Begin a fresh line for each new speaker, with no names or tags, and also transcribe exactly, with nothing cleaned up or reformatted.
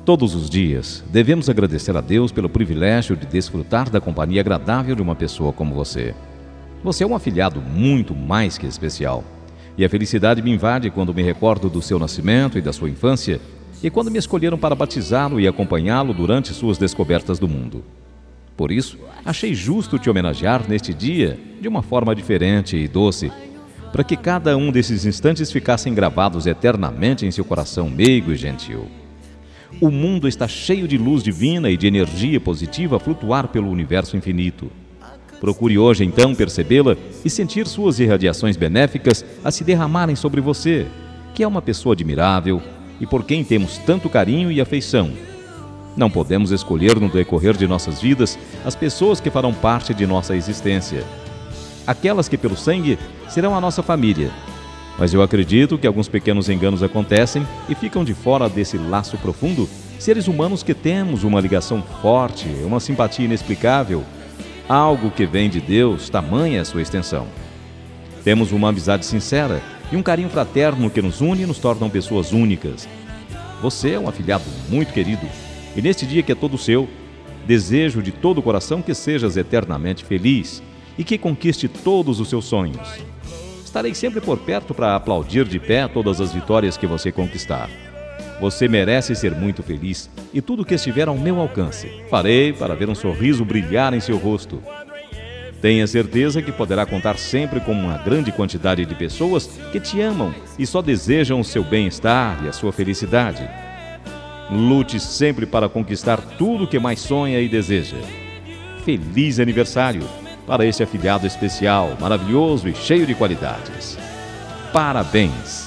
Todos os dias, devemos agradecer a Deus pelo privilégio de desfrutar da companhia agradável de uma pessoa como você. Você é um afilhado muito mais que especial. E a felicidade me invade quando me recordo do seu nascimento e da sua infância, e quando me escolheram para batizá-lo e acompanhá-lo durante suas descobertas do mundo. Por isso, achei justo te homenagear neste dia de uma forma diferente e doce, para que cada um desses instantes ficassem gravados eternamente em seu coração meigo e gentil. O mundo está cheio de luz divina e de energia positiva a flutuar pelo universo infinito. Procure hoje, então, percebê-la e sentir suas irradiações benéficas a se derramarem sobre você, que é uma pessoa admirável e por quem temos tanto carinho e afeição. Não podemos escolher no decorrer de nossas vidas as pessoas que farão parte de nossa existência. Aquelas que pelo sangue serão a nossa família. Mas eu acredito que alguns pequenos enganos acontecem e ficam de fora desse laço profundo seres humanos que temos uma ligação forte, uma simpatia inexplicável, algo que vem de Deus, tamanha a sua extensão. Temos uma amizade sincera e um carinho fraterno que nos une e nos tornam pessoas únicas. Você é um afilhado muito querido e neste dia que é todo seu, desejo de todo o coração que sejas eternamente feliz e que conquiste todos os seus sonhos. Estarei sempre por perto para aplaudir de pé todas as vitórias que você conquistar. Você merece ser muito feliz e tudo que estiver ao meu alcance farei para ver um sorriso brilhar em seu rosto. Tenha certeza que poderá contar sempre com uma grande quantidade de pessoas que te amam e só desejam o seu bem-estar e a sua felicidade. Lute sempre para conquistar tudo o que mais sonha e deseja. Feliz aniversário para este afilhado especial, maravilhoso e cheio de qualidades. Parabéns!